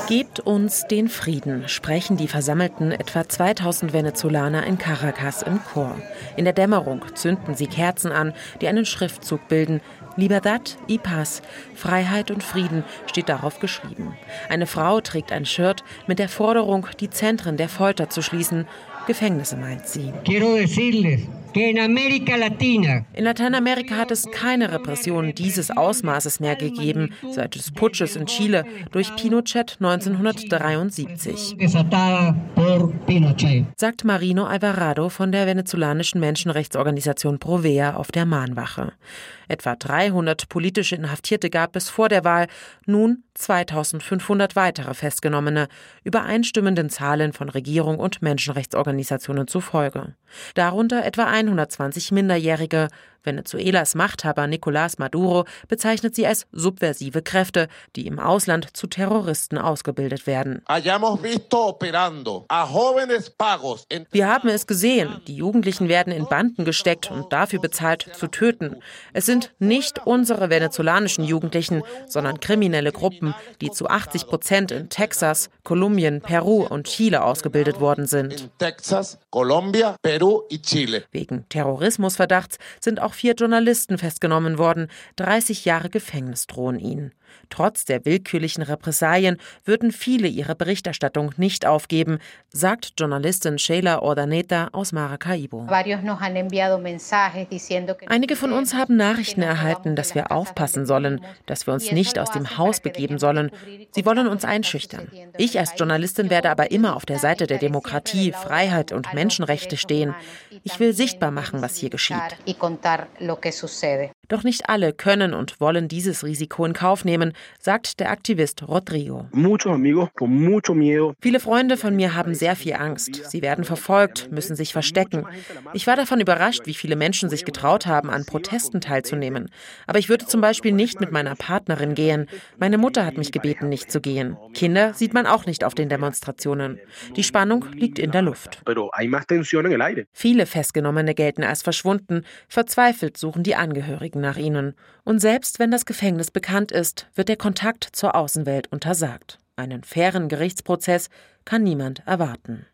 Gebt uns den Frieden, sprechen die versammelten etwa 2000 Venezolaner in Caracas im Chor. In der Dämmerung zünden sie Kerzen an, die einen Schriftzug bilden. Libertad y Paz, Freiheit und Frieden, steht darauf geschrieben. Eine Frau trägt ein Shirt mit der Forderung, die Zentren der Folter zu schließen. Gefängnisse meint sie. In Lateinamerika hat es keine Repressionen dieses Ausmaßes mehr gegeben, seit des Putsches in Chile durch Pinochet 1973. Sagt Marino Alvarado von der venezolanischen Menschenrechtsorganisation Provea auf der Mahnwache. Etwa 300 politische Inhaftierte gab es vor der Wahl, nun 2500 weitere Festgenommene, übereinstimmenden Zahlen von Regierung und Menschenrechtsorganisationen zufolge. Darunter etwa 120 Minderjährige. Venezuelas Machthaber Nicolás Maduro bezeichnet sie als subversive Kräfte, die im Ausland zu Terroristen ausgebildet werden. Wir haben es gesehen, die Jugendlichen werden in Banden gesteckt und dafür bezahlt, zu töten. Es sind nicht unsere venezolanischen Jugendlichen, sondern kriminelle Gruppen, die zu 80% in Texas, Kolumbien, Peru und Chile ausgebildet worden sind. Wegen Terrorismusverdachts sind auch 4 Journalisten festgenommen worden. 30 Jahre Gefängnis drohen ihnen. Trotz der willkürlichen Repressalien würden viele ihre Berichterstattung nicht aufgeben, sagt Journalistin Sheila Ordaneta aus Maracaibo. Einige von uns haben Nachrichten erhalten, dass wir aufpassen sollen, dass wir uns nicht aus dem Haus begeben sollen. Sie wollen uns einschüchtern. Ich als Journalistin werde aber immer auf der Seite der Demokratie, Freiheit und Menschenrechte stehen. Ich will sichtbar machen, was hier geschieht. Doch nicht alle können und wollen dieses Risiko in Kauf nehmen, sagt der Aktivist Rodrigo. Viele Freunde von mir haben sehr viel Angst. Sie werden verfolgt, müssen sich verstecken. Ich war davon überrascht, wie viele Menschen sich getraut haben, an Protesten teilzunehmen. Aber ich würde zum Beispiel nicht mit meiner Partnerin gehen. Meine Mutter hat mich gebeten, nicht zu gehen. Kinder sieht man auch nicht auf den Demonstrationen. Die Spannung liegt in der Luft. Viele Festgenommene gelten als verschwunden. Verzweifelt suchen die Angehörigen nach ihnen. Und selbst wenn das Gefängnis bekannt ist, wird der Kontakt zur Außenwelt untersagt. Einen fairen Gerichtsprozess kann niemand erwarten.